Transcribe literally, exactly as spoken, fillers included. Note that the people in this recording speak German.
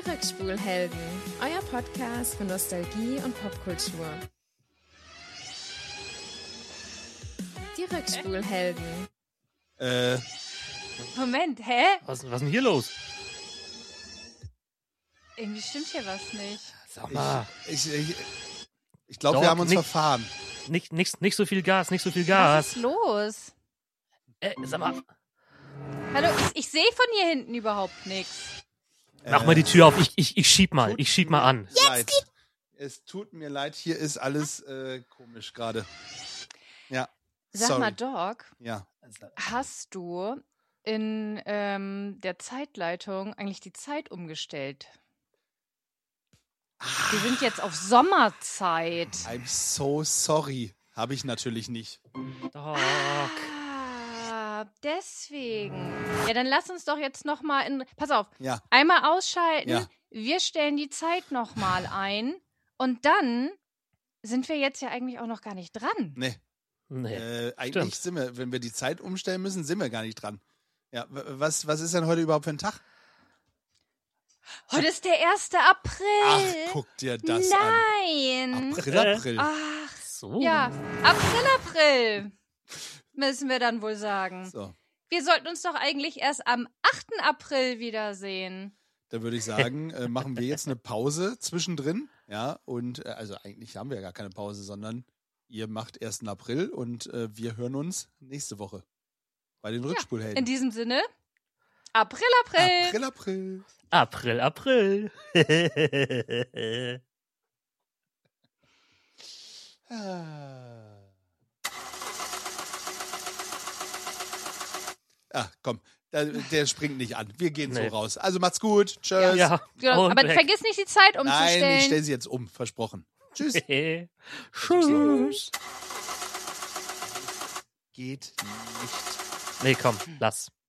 Die Rückspulhelden, euer Podcast für Nostalgie und Popkultur. Die Rückspulhelden. Äh. Moment, hä? Was, was ist denn hier los? Irgendwie stimmt hier was nicht. Sag mal. Ich, ich, ich, ich glaube, Doc, wir haben uns nicht- verfahren. Nicht, nicht, nicht so viel Gas, nicht so viel Was Gas. ist los? Äh, sag mal, Hallo, ich, ich sehe von hier hinten überhaupt nichts. mach mal die Tür auf. Ich, ich, ich schieb mal, ich schieb mal an. Leid. Es tut mir leid, hier ist alles äh, komisch gerade. Ja. Sag sorry. mal, Doc, Ja. hast du in ähm, der Zeitleitung eigentlich die Zeit umgestellt? Wir sind jetzt auf Sommerzeit. I'm so sorry. Habe ich natürlich nicht. Doc. Ah, deswegen. Ja, dann lass uns doch jetzt noch mal in... Pass auf, Ja. einmal ausschalten. Ja. Wir stellen die Zeit noch mal ein. Und dann sind wir jetzt ja eigentlich auch noch gar nicht dran. Nee. Nee, Äh, eigentlich stimmt. sind wir, wenn wir die Zeit umstellen müssen, sind wir gar nicht dran. Ja, w- was, was ist denn heute überhaupt für ein Tag? Heute ist der erste April. Ach, guck dir das Nein. an. April, Äh. April. Ach, So. ja. April, April. Müssen wir dann wohl sagen. So, Wir sollten uns doch eigentlich erst am achten April wiedersehen. dann würde ich sagen, äh, machen wir jetzt eine Pause zwischendrin. Ja, und äh, also eigentlich haben wir ja gar keine Pause, sondern ihr macht ersten April und äh, wir hören uns nächste Woche bei den In Rückspulhelden. diesem Sinne, April, April. April, April. April, April. Ah. Ah, komm, der, der springt nicht an. Wir gehen Nee. so raus. Also macht's gut. Tschüss. Ja. Genau, und aber weg. vergiss nicht, die Zeit Nein, umzustellen. ich stelle sie jetzt um. Versprochen. Tschüss. Tschüss. Geht nicht. Nee, komm, lass.